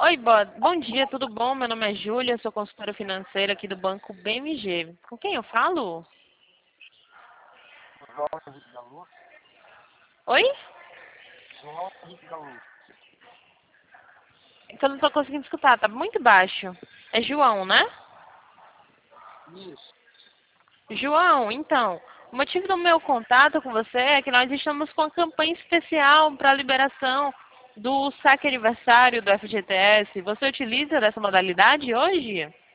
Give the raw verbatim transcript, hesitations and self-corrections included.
Oi, bo- bom dia, tudo bom? Meu nome é Júlia, sou consultora financeira aqui do Banco B M G. Com quem eu falo? João Henrique da Luz. Oi? João Henrique da Luz. É que eu não estou conseguindo escutar, tá muito baixo. É João, né? Isso. João, então, o motivo do meu contato com você é que nós estamos com uma campanha especial para a liberação do saque aniversário do F G T S. Você utiliza dessa modalidade hoje?